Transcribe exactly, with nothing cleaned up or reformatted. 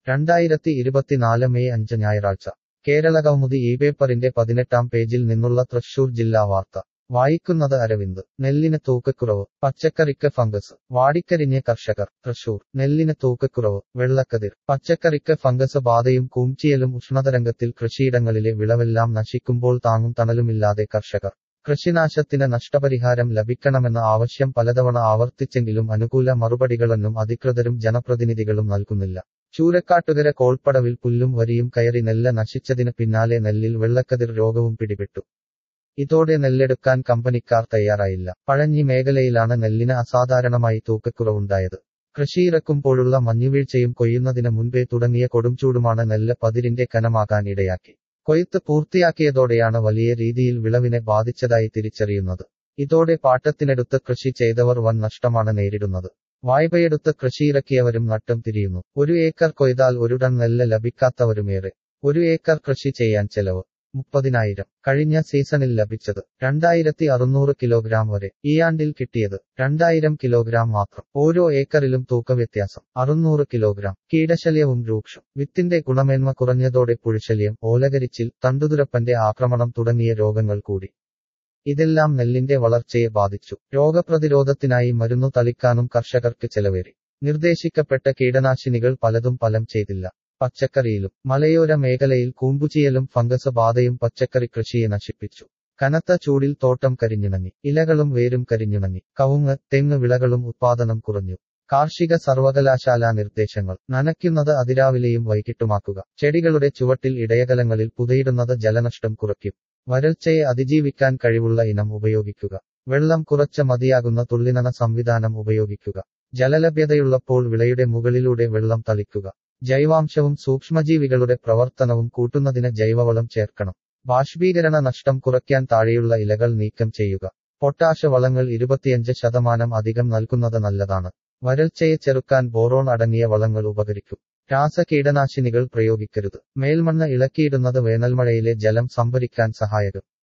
രണ്ടായിരത്തി ഇരുപത്തിനാല് മെയ് അഞ്ച് ഞായറാഴ്ച കേരളകൗമുദി ഈ പേപ്പറിന്റെ പതിനെട്ടാം പേജിൽ നിന്നുള്ള തൃശൂർ ജില്ലാ വാർത്ത വായിക്കുന്നത് അരവിന്ദ്. നെല്ലിന് തൂക്കക്കുറവ്, പച്ചക്കറിക്ക് ഫംഗസ്, വാടിക്കരിഞ്ഞ് കർഷകർ. തൃശൂർ. നെല്ലിന് തൂക്കക്കുറവ്, വെള്ളക്കതിർ, പച്ചക്കറിക്ക് ഫംഗസ് ബാധയും കൂംചിയലും ഉഷ്ണതരംഗത്തിൽ കൃഷിയിടങ്ങളിലെ വിളവെല്ലാം നശിക്കുമ്പോൾ താങ്ങും തണലുമില്ലാതെ കർഷകർ. കൃഷിനാശത്തിന് നഷ്ടപരിഹാരം ലഭിക്കണമെന്ന ആവശ്യം പലതവണ ആവർത്തിച്ചെങ്കിലും അനുകൂല മറുപടികളൊന്നും അധികൃതരും ജനപ്രതിനിധികളും നൽകുന്നില്ല. ചൂരക്കാട്ടുകര കോൾപ്പടവിൽ പുല്ലും വരിയും കയറി നെല്ല് നശിച്ചതിന് പിന്നാലെ നെല്ലിൽ വെള്ളക്കതിർ രോഗവും പിടിപെട്ടു. ഇതോടെ നെല്ലെടുക്കാൻ കമ്പനിക്കാർ തയ്യാറായില്ല. പഴഞ്ഞി മേഖലയിലാണ് നെല്ലിന് അസാധാരണമായി തൂക്കക്കുറവുണ്ടായത്. കൃഷിയിറക്കുമ്പോഴുള്ള മഞ്ഞുവീഴ്ചയും കൊയ്യുന്നതിന് മുൻപേ തുടങ്ങിയ കൊടുംചൂടുമാണ് നെല്ല് പതിരിന്റെ കനമാകാൻ ഇടയാക്കി. കൊയ്ത്ത് പൂർത്തിയാക്കിയതോടെയാണ് വലിയ രീതിയിൽ വിളവിനെ ബാധിച്ചതായി തിരിച്ചറിയുന്നത്. ഇതോടെ പാട്ടത്തിനെടുത്ത് കൃഷി ചെയ്തവർ വൻ നഷ്ടമാണ് നേരിടുന്നത്. വായ്പയെടുത്ത് കൃഷിയിറക്കിയവരും നട്ടം തിരിയുന്നു. ഒരു ഏക്കർ കൊയ്താൽ ഒരു ടൺ നെല്ല് ലഭിക്കാത്തവരുമേറെ. ഒരു ഏക്കർ കൃഷി ചെയ്യാൻ ചെലവ് മുപ്പതിനായിരം. കഴിഞ്ഞ സീസണിൽ ലഭിച്ചത് രണ്ടായിരത്തി അറുന്നൂറ് കിലോഗ്രാം വരെ. ഈയാണ്ടിൽ കിട്ടിയത് രണ്ടായിരം കിലോഗ്രാം മാത്രം. ഓരോ ഏക്കറിലും തൂക്കവ്യത്യാസം അറുന്നൂറ് കിലോഗ്രാം. കീടശല്യവും രൂക്ഷം. വിത്തിന്റെ ഗുണമേന്മ കുറഞ്ഞതോടെ പുഴുശല്യം, ഓലകരിച്ചിൽ, തണ്ടുതുരപ്പന്റെ ആക്രമണം തുടങ്ങിയ രോഗങ്ങൾ കൂടി. ഇതെല്ലാം നെല്ലിന്റെ വളർച്ചയെ ബാധിച്ചു. രോഗപ്രതിരോധത്തിനായി മരുന്നു തളിക്കാനും കർഷകർക്ക് ചെലവേറി. നിർദ്ദേശിക്കപ്പെട്ട കീടനാശിനികൾ പലതും ഫലം ചെയ്തില്ല. പച്ചക്കറിയിലും. മലയോര മേഖലയിൽ കൂമ്പുചീയലും ഫംഗസ് ബാധയും പച്ചക്കറി കൃഷിയെ നശിപ്പിച്ചു. കനത്ത ചൂടിൽ തോട്ടം കരിഞ്ഞുണങ്ങി. ഇലകളും വേരും കരിഞ്ഞുണങ്ങി. കവുങ്ങ്, തെങ്ങ് വിളകളും ഉത്പാദനം കുറഞ്ഞു. കാർഷിക സർവകലാശാല നിർദ്ദേശങ്ങൾ. നനയ്ക്കുന്നത് അതിരാവിലെയും വൈകിട്ടുമാക്കുക. ചെടികളുടെ ചുവട്ടിൽ ഇടയകലങ്ങളിൽ പുതയിടുന്നത് ജലനഷ്ടം കുറയ്ക്കും. വരൾച്ചയെ അതിജീവിക്കാൻ കഴിവുള്ള ഇനം ഉപയോഗിക്കുക. വെള്ളം കുറച്ച് മതിയാകുന്ന തുള്ളിനന സംവിധാനം ഉപയോഗിക്കുക. ജലലഭ്യതയുള്ളപ്പോൾ വിളയുടെ മുകളിലൂടെ വെള്ളം തളിക്കുക. ജൈവാംശവും സൂക്ഷ്മജീവികളുടെ പ്രവർത്തനവും കൂട്ടുന്നതിന് ജൈവവളം ചേർക്കണം. ബാഷ്പീകരണ നഷ്ടം കുറയ്ക്കാൻ താഴെയുള്ള ഇലകൾ നീക്കം ചെയ്യുക. പൊട്ടാഷ് വളങ്ങൾ ഇരുപത്തിയഞ്ച് ശതമാനം അധികം നൽകുന്നത് നല്ലതാണ്. വരൾച്ചയെ ചെറുക്കാൻ ബോറോൺ അടങ്ങിയ വളങ്ങൾ ഉപകരിക്കും. രാസ കീടനാശിനികൾ പ്രയോഗിക്കരുത്. മേൽമണ്ണ് ഇളക്കിയിടുന്നത് വേനൽമഴയിലെ ജലം സംഭരിക്കാൻ സഹായകം.